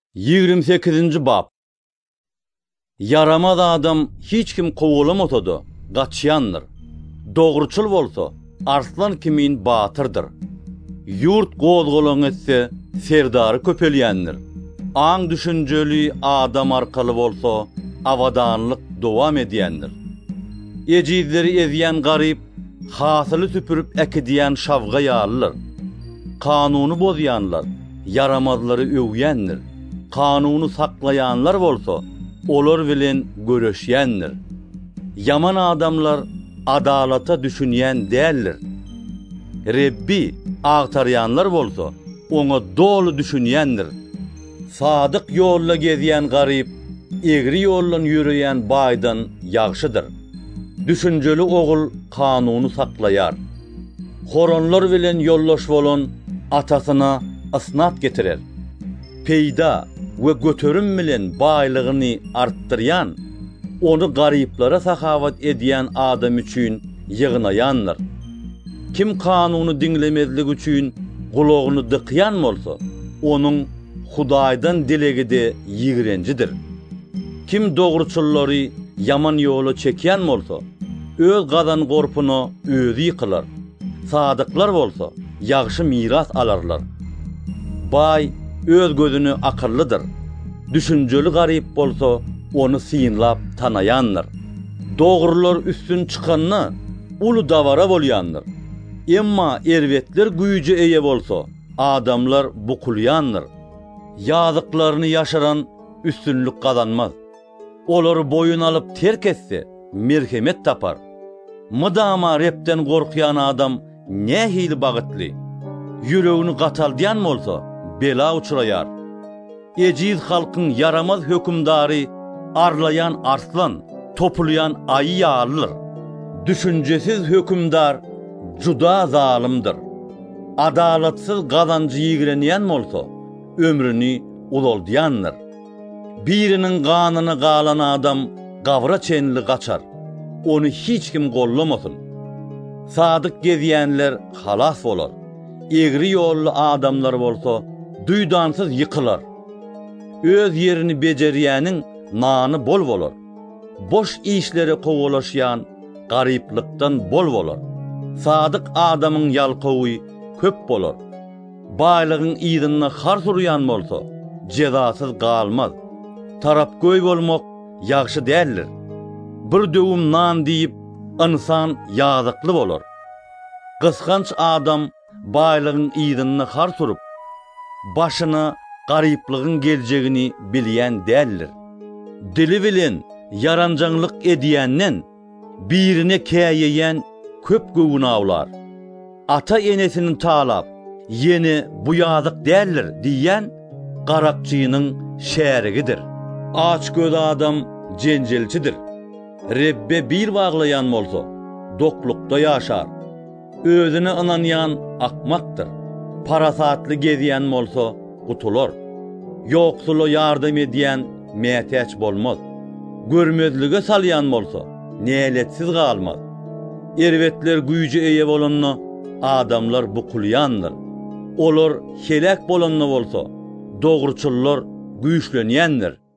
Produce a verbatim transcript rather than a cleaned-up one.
yigirme sekizinji bab. Yaramaz adam hiç kim kovulamadı, gaçyandır. Doğruçul bolsa, arslan kimin batırdır. Yurt gozgolon etse, serdarı köpelyendir. Aň düşünjeli adam arkalı bolsa, avadanlyk dowam edýändir. Ejizleri ezýän garyp, hasyly süpürüp ekidiýän şawga ýalylar. Kanuny bozýanlar, yaramazları öwýändir. Kanuny saklayanlar bolsa, olar bilen görüşýändir. Yaman adamlar adalata düşünýän däldir. Rebbi agtaryanlar bolsa, oňa dolu düşünýändir. Sadyk ýolla gezýän garyp, egri ýollan ýüreýän baýdan ýagşydyr. Düşünjeli ogul kanuny saklaýar. Horonlar bilen ýollaş bolan atasyna ysnat getirer. Peýda we göterim bilen baýlygyny artdyrýan, onu garyplara sahawat edýän adam üçin ýygnaýanlar. Kim kanuny diňlemezlik üçin gulagyny dykýan bolsa, onuň Hudaýdan dilegide ýigrencidir. Kim dogruçullary yaman ýola çekýän bolsa, öz gadan gorpuny özü ýykylar. Sadyklar bolsa, ýagşy miras alarlar. Bay öz gözüni akyllydyr. Düşünjeli garyp bolsa, onu synlap tanaýanlar. Dogrular üstün çykanyny uly dawara bolýandyr. Emma erwetler güýje eýe bolsa, adamlar bukulýandyr. Ýazyklaryny ýaşaran üstünlük gazanmaz. Olary boyun alyp terk etse, merhemet tapar. Mydama repden gorkýan adam nähili bagytly. Ýüregini gataldýan bolsa, bela uçuraýar. Ejiz halkyň yaramaz hökümdary arlayan arslan, topulayan ayı ýalylar. Düşünjesiz hökümdar juda zalimdir. Adalatsyz gazancı ýigrenýän bolsa, ömrüni uzaldýandyr. Birinin ganyny galan adam gawra çenli gaçar. Onu hiç kim gollamasyn. Sadyk gezýänler halas bolar. Egri ýolly adamlar bolsa, duýdansyz ýykylar. Öz yerini bejerýäniň nany bol bolar. Boş işlere kowalaşýan garyplykdan bol bolar. Sadyk adamyň ýalkowy köp bolar. Baýlygyň ýygyna har surýan bolsa, jezasyz galmaz. Tarapgoý bolmak ýagşy däldir. Bir döwüm nan diýip insan ýazykly bolar. Gysganç adam baýlygyň ýygyna har surup, başyna garyplygyň geljegini bilýän däldir. Dili bilen yaranjanlyk edýänden birine käýýän köp göwnawlar. Ata enesini talap, yeni bu ýazyk däldir diýen garakçynyň şärigidir. Aç göz adam jenjelçidir. Rebbe bir baglayan bolsa, doklukda ýaşar. Özüne inanýan akmakdyr. Parasatly gezýän bolsa, gutular. Ýoksula ýardam edýän mätäç bolmaz. Görmezlige salýan bolsa, näletsiz galmaz. Erwetler güýje eýe bolanna adamlar bukulýandyr. Olar helak bolanna bolsa, dogruçullar güýçlenýändir.